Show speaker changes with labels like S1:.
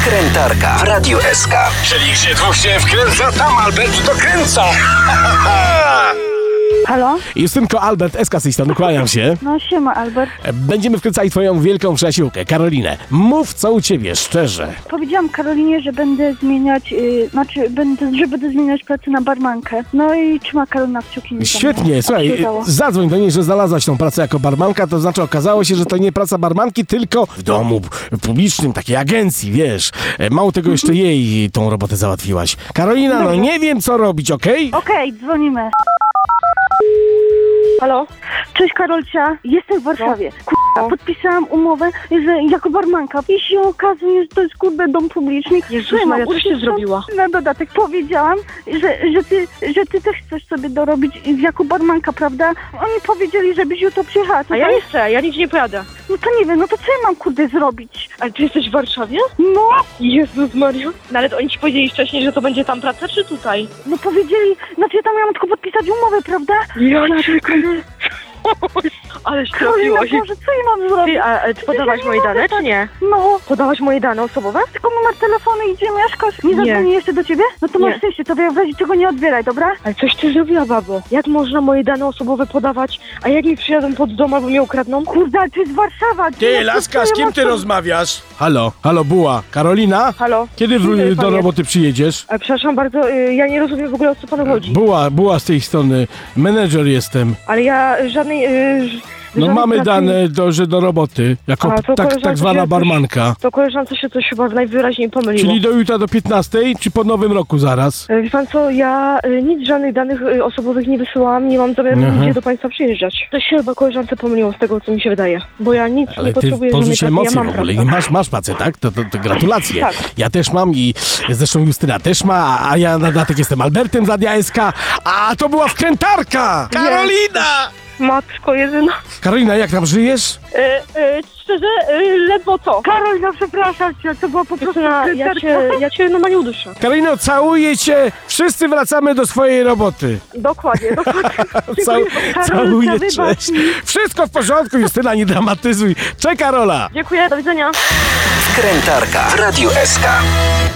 S1: Wkrętarka w Radiu SK.
S2: Czyli gdzie dwóch się wkręca, tam Albert dokręca.
S3: Halo?
S4: Justynko, Albert, SK z tej strony, kłaniam się.
S3: No siema, Albert.
S4: Będziemy wkręcali twoją wielką przyjaciółkę, Karolinę. Mów, co u ciebie, szczerze.
S3: Powiedziałam Karolinie, że będę zmieniać, że będę zmieniać pracę na barmankę. No i trzyma Karolina kciuki.
S4: Świetnie, słuchaj, zadzwoń do niej, że znalazłaś tą pracę jako barmanka, to znaczy okazało się, że to nie praca barmanki, tylko w domu publicznym, takiej agencji, wiesz. Mało tego, jeszcze jej tą robotę załatwiłaś. Karolina, no nie wiem, co robić, okej?
S3: Okej, dzwonimy.
S5: Halo?
S3: Cześć Karolcia, jestem w Warszawie. Podpisałam umowę, że jako barmanka. I się okazuje, że to jest dom publiczny.
S5: Jezus Maria, coś ty zrobiła?
S3: Na dodatek powiedziałam, że ty też chcesz sobie dorobić jako barmanka, prawda? Oni powiedzieli, żebyś jutro przyjechała.
S5: A ja nie chcę, ja nigdzie nie pojadę.
S3: No to nie wiem, no to co ja mam zrobić?
S5: Ale ty jesteś w Warszawie?
S3: No!
S5: Jezus Maria. No ale to oni ci powiedzieli wcześniej, że to będzie tam praca, czy tutaj?
S3: No powiedzieli, znaczy ja tam miałam tylko podpisać umowę, prawda?
S5: Ja czekaj. Aleś
S3: Karolina,
S5: trafiłaś.
S3: Boże, co ja mam zrobić?
S5: Ty, ty podałaś moje dane, czy nie?
S3: No,
S5: Podałaś moje dane osobowe?
S3: tylko numer telefonu i gdzie mieszkasz? Nie zadzwonię jeszcze do ciebie? No to
S5: Nie.
S3: masz szczęście, to w razie czego nie odbieraj, dobra?
S5: Ale coś ty zrobiła, babo. Jak można moje dane osobowe podawać, a jak mi przyjadą pod dom albo mnie ukradną?
S3: Kurde, ale to jest Warszawa.
S4: Ty, laska, z kim ty rozmawiasz? Halo, Buła. Karolina?
S5: Halo?
S4: Kiedy do
S5: panie?
S4: roboty przyjedziesz?
S5: Przepraszam bardzo, ja nie rozumiem w ogóle, o co panu chodzi.
S4: Buła z tej strony, menedżer jestem.
S5: Ale ja żadnej...
S4: No
S5: żadnej
S4: mamy
S5: pracy-
S4: dane do roboty, jako
S5: A, to koleżanka
S4: tak zwana
S5: się
S4: barmanka.
S5: To koleżance się coś chyba najwyraźniej pomyliło.
S4: Czyli do jutra do 15, czy po nowym roku zaraz?
S5: Wie pan co, ja nic, żadnych danych osobowych nie wysyłałam, nie mam zamiaru nigdzie do państwa przyjeżdżać. To się chyba koleżance pomyliło z tego, co mi się wydaje. Bo ja nic
S4: Ale
S5: nie
S4: ty
S5: potrzebuję
S4: porzuć
S5: żadnej pracy,
S4: emocje
S5: ja
S4: w
S5: mam
S4: ogóle.
S5: pracę.
S4: Masz pracę, tak? To gratulacje.
S5: Tak.
S4: Ja też mam i zresztą Justyna też ma, a ja na dodatek jestem Albertem z Radia SK, a to była wkrętarka! Karolina!
S5: Matko jedyna.
S4: Karolina, jak tam żyjesz?
S5: Szczerze, ledwo co.
S3: Karolina, przepraszam cię, to było po prostu...
S5: Ja cię normalnie uduszę.
S4: Karolino, całuję cię! Wszyscy wracamy do swojej roboty.
S5: Dokładnie.
S4: Całuję,
S3: wybacz
S4: cześć.
S3: mi.
S4: Wszystko w porządku, Justyna, nie dramatyzuj. Cześć, Karola!
S5: Dziękuję, do widzenia.
S1: Wkrętarka w Radiu SK.